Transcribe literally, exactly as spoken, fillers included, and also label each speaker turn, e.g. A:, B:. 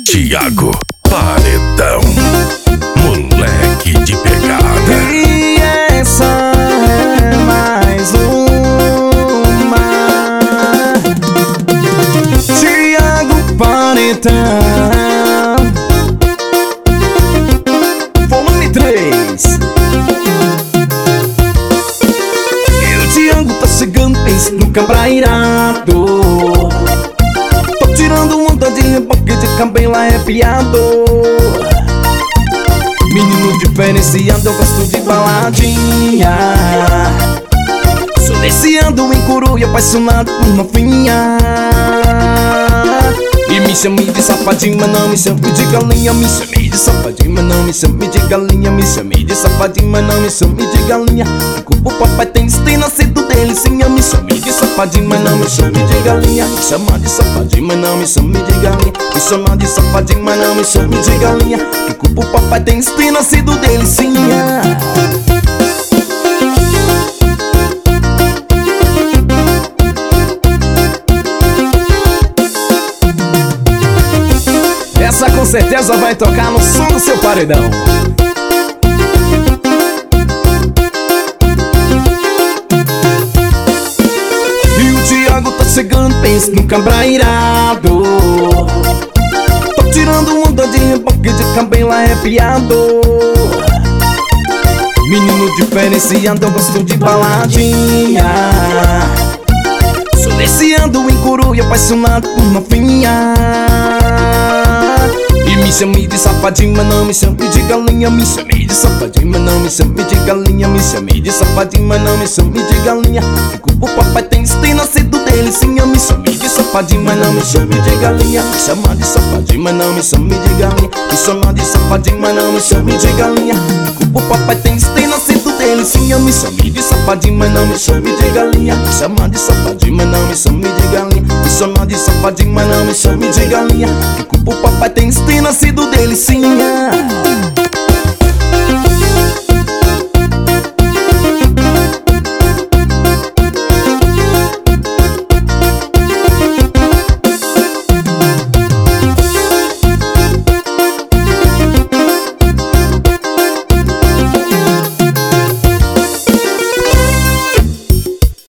A: Thiago Paredão, moleque de pegada.
B: E essa é mais uma. Thiago Paredão, volume três. E o Thiago tá chegando, pensa no cabrairado. Tô tirando onda de reboque de cabelo arrepiado. Menino diferenciado, eu gosto de baladinha. Sou desciando em Coruja, apaixonado por novinha. E me chame de safadinho, mas não me chame de galinha. Me chame de safadinho, mas não me chame de galinha. Me chame de safadinho, mas não me chame de galinha. O culpa o papai tem, tem nascido delicinha. Me chame de safadinho, mas não me chame de galinha. Me chama de safadinho, mas não me chame de galinha. Me chama de safadinho, mas não me chame de galinha. Que culpa o papai tem, tem nascido delicinha. Essa com certeza vai tocar no som do seu paredão. E o Thiago tá chegando, pensa no cabrairado. Tô tirando onda de reboque de cabelo arrepiado. Menino diferenciado, eu gosto de baladinha. Sou desciando em Coruja, apaixonado por novinha. E me chame de safadinho, mas não me chame de galinha. Me chame de safadinho, mas não me chame de galinha. Me chame de safadinho, mas não me chame de galinha. Que culpa o papai tem, tem nascido delicinha. Me chame de safadinho, mas não me chame de galinha. Me chama de safadinho, mas não me chame de galinha. Me chama de safadinho, mas não me chame de galinha. Que culpa o papai tem, tem nascido delicinha. Me chame de safadinho, mas não me chame de galinha. Me chama de safadinho, mas não me chame de galinha. Me chama de safadinho, mas não me chame de galinha. Que culpa o papai tem, tem nascido delicinha.